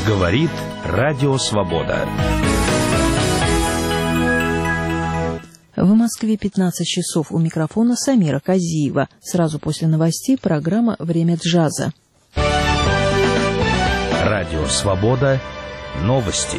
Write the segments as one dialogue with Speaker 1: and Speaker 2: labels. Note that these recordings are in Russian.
Speaker 1: Говорит Радио Свобода.
Speaker 2: В Москве 15 часов. У микрофона Самира Казиева. Сразу после новостей программа «Время джаза».
Speaker 1: Радио Свобода. Новости.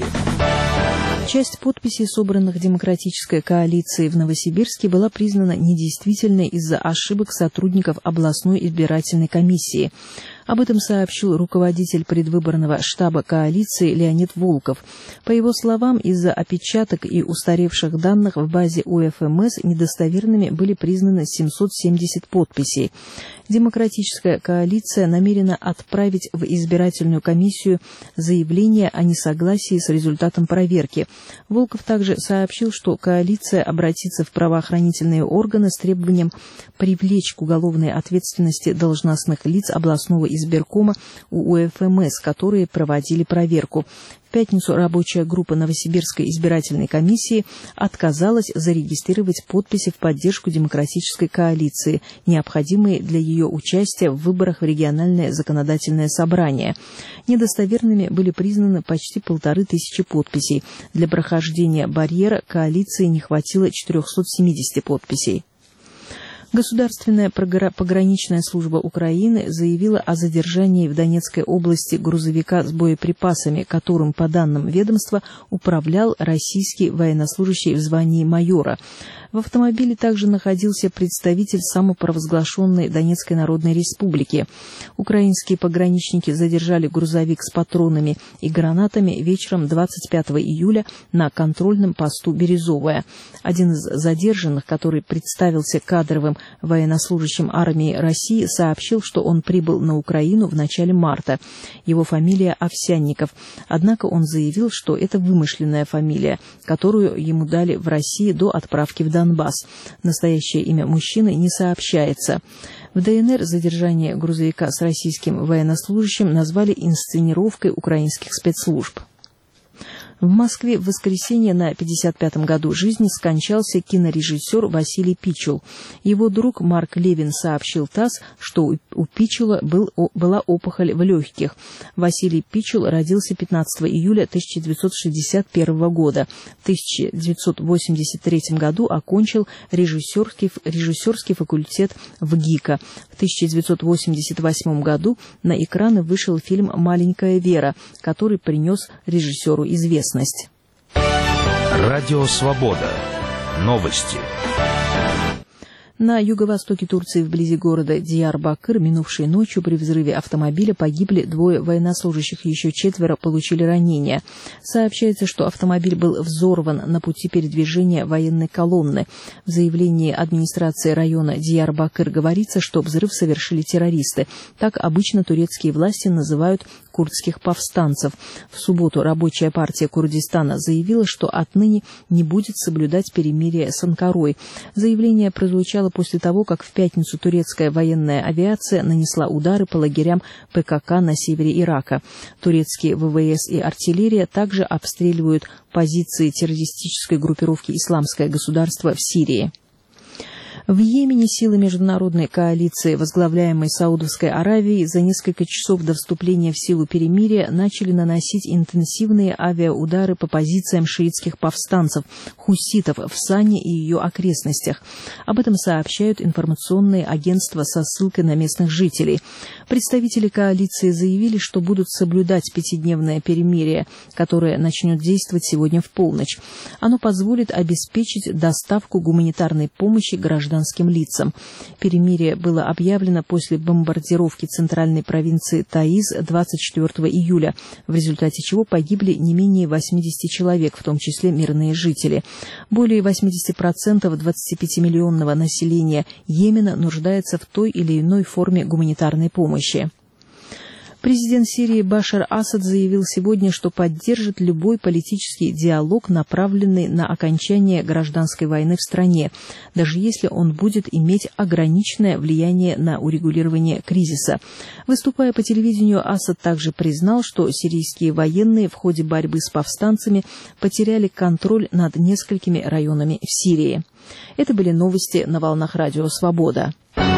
Speaker 2: Часть подписей, собранных Демократической коалицией в Новосибирске, была признана недействительной из-за ошибок сотрудников областной избирательной комиссии. Об этом сообщил руководитель предвыборного штаба коалиции Леонид Волков. По его словам, из-за опечаток и устаревших данных в базе УФМС недостоверными были признаны 770 подписей. Демократическая коалиция намерена отправить в избирательную комиссию заявление о несогласии с результатом проверки. Волков также сообщил, что коалиция обратится в правоохранительные органы с требованием привлечь к уголовной ответственности должностных лиц областного избиркома УФМС, которые проводили проверку. В пятницу рабочая группа Новосибирской избирательной комиссии отказалась зарегистрировать подписи в поддержку Демократической коалиции, необходимые для ее участия в выборах в региональное законодательное собрание. Недостоверными были признаны почти 1500 подписей. Для прохождения барьера коалиции не хватило 470 подписей. Государственная пограничная служба Украины заявила о задержании в Донецкой области грузовика с боеприпасами, которым, по данным ведомства, управлял российский военнослужащий в звании майора. В автомобиле также находился представитель самопровозглашенной Донецкой Народной Республики. Украинские пограничники задержали грузовик с патронами и гранатами вечером 25 июля на контрольном посту «Березовая». Один из задержанных, который представился кадровым военнослужащим армии России, сообщил, что он прибыл на Украину в начале марта. Его фамилия Овсянников. Однако он заявил, что это вымышленная фамилия, которую ему дали в России до отправки в Донбасс. Настоящее имя мужчины не сообщается. В ДНР задержание грузовика с российским военнослужащим назвали инсценировкой украинских спецслужб. В Москве в воскресенье на 55-м году жизни скончался кинорежиссер Василий Пичул. Его друг Марк Левин сообщил ТАСС, что у Пичула была опухоль в легких. Василий Пичул родился 15 июля 1961 года. В 1983 году окончил режиссерский факультет в ГИКа. В 1988 году на экраны вышел фильм «Маленькая Вера», который принес режиссеру известность.
Speaker 1: Радио Свобода. Новости.
Speaker 2: На юго-востоке Турции, вблизи города Диярбакыр, минувшей ночью при взрыве автомобиля погибли 2 военнослужащих, еще 4 получили ранения. Сообщается, что автомобиль был взорван на пути передвижения военной колонны. В заявлении администрации района Диярбакыр говорится, что взрыв совершили террористы. Так обычно турецкие власти называют курдских повстанцев. В субботу Рабочая партия Курдистана заявила, что отныне не будет соблюдать перемирие с Анкарой. Заявление прозвучало после того, как в пятницу турецкая военная авиация нанесла удары по лагерям ПКК на севере Ирака. Турецкие ВВС и артиллерия также обстреливают позиции террористической группировки «Исламское государство» в Сирии. В Йемене силы международной коалиции, возглавляемой Саудовской Аравией, за несколько часов до вступления в силу перемирия начали наносить интенсивные авиаудары по позициям шиитских повстанцев, хуситов в Сане и ее окрестностях. Об этом сообщают информационные агентства со ссылкой на местных жителей. Представители коалиции заявили, что будут соблюдать 5-дневное перемирие, которое начнет действовать сегодня в полночь. Оно позволит обеспечить доставку гуманитарной помощи гражданским лицам. Перемирие было объявлено после бомбардировки центральной провинции Таиз 24 июля, в результате чего погибли не менее 80 человек, в том числе мирные жители. Более 80% 25-миллионного населения Йемена нуждается в той или иной форме гуманитарной помощи. Президент Сирии Башар Асад заявил сегодня, что поддержит любой политический диалог, направленный на окончание гражданской войны в стране, даже если он будет иметь ограниченное влияние на урегулирование кризиса. Выступая по телевидению, Асад также признал, что сирийские военные в ходе борьбы с повстанцами потеряли контроль над несколькими районами в Сирии. Это были новости на волнах Радио Свобода.